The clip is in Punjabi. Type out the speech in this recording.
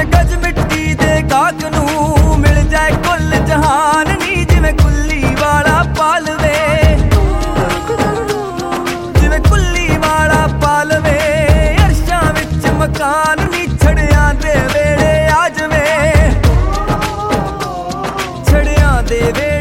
ਜਿਵੇਂ ਗੱਜ ਮਿੱਟੀ ਦੇ ਗਾਹਕ ਨੂੰ ਮਿਲ ਜਾਏ ਕੁੱਲ ਜਹਾਨ ਨੀ, ਜਿਵੇਂ ਕੁੱਲੀ ਵਾਲਾ ਪਾਲਵੇ, ਜਿਵੇਂ ਕੁੱਲੀ ਵਾਲਾ ਪਾਲਵੇ, ਅਰਸ਼ਾਂ ਵਿੱਚ ਮਕਾਨ